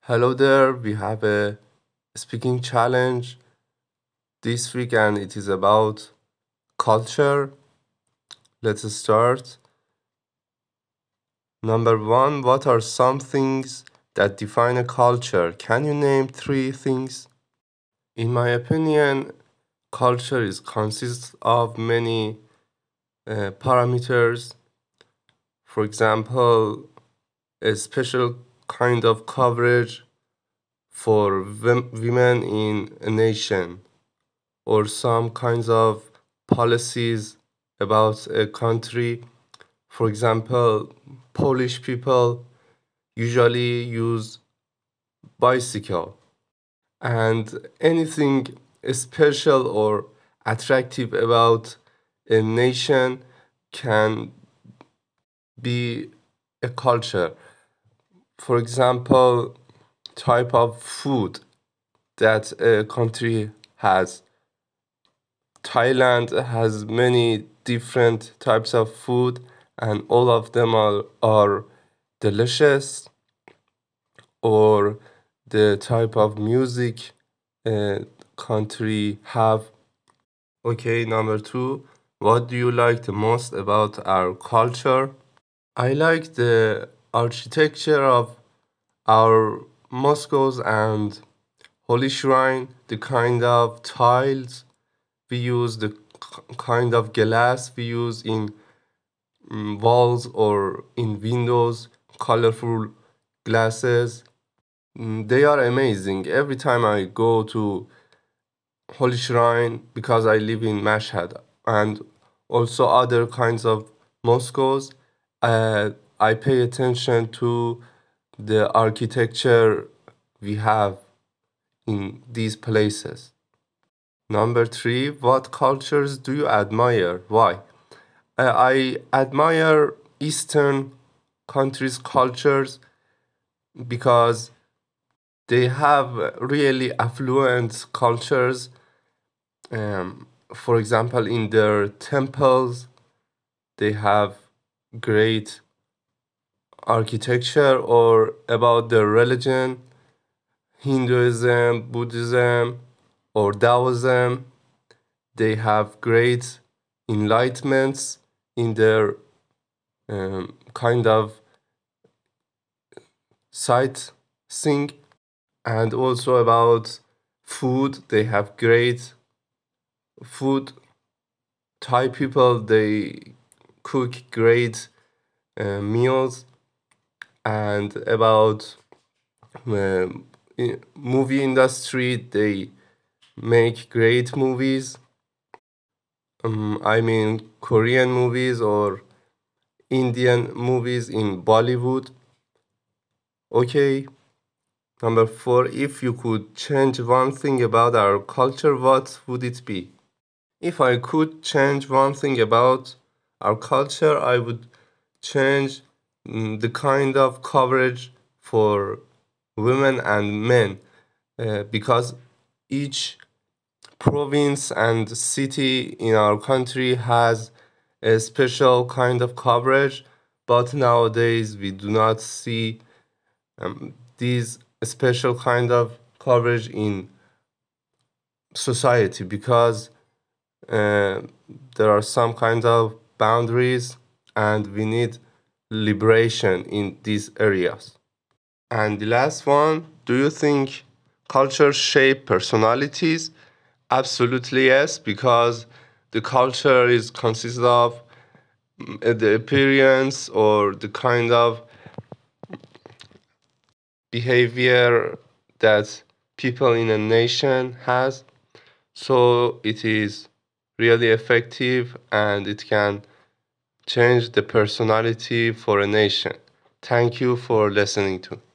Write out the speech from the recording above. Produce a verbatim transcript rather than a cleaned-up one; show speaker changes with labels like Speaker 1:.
Speaker 1: Hello there, we have a speaking challenge this week and it is about culture. Let's start. Number one, what are some things that define a culture? Can you name three things? In my opinion, culture is consists of many uh, parameters. For example, a special kind of coverage for wom- women in a nation, or some kinds of policies about a country. For example, Polish people usually use bicycle, and anything special or attractive about a nation can be a culture. For example, type of food that a country has. Thailand has many different types of food, and all of them are, are delicious, or the type of music a country have. Okay, number two, what do you like the most about our culture? I like the architecture of our mosques and holy shrine, the kind of tiles we use, the k- kind of glass we use in mm, walls or in windows, colorful glasses. Mm, They are amazing. Every time I go to Holy Shrine, because I live in Mashhad, and also other kinds of mosques, uh, I pay attention to the architecture we have in these places. Number three, what cultures do you admire? Why? Uh, I admire Eastern countries' cultures because they have really affluent cultures. Um, for example, in their temples, they have great architecture, or about their religion, Hinduism, Buddhism, or Taoism. They have great enlightenments in their um, kind of sightseeing, and also about food. They have great food. Thai people, they cook great uh, meals. And about um, i- movie industry, they make great movies. um, I mean Korean movies or Indian movies in Bollywood. Okay. Number four, if you could change one thing about our culture, what would it be? If I could change one thing about our culture, I would change mm, the kind of coverage for women and men, uh, because each province and city in our country has a special kind of coverage, but nowadays we do not see um, these special kind of coverage in society, because uh, there are some kind of boundaries and we need liberation in these areas. And the last one, do you think culture shape personalities? Absolutely yes, because the culture is consists of mm, the appearance or the kind of behavior that people in a nation has. So it is really effective and it can change the personality for a nation. Thank you for listening to.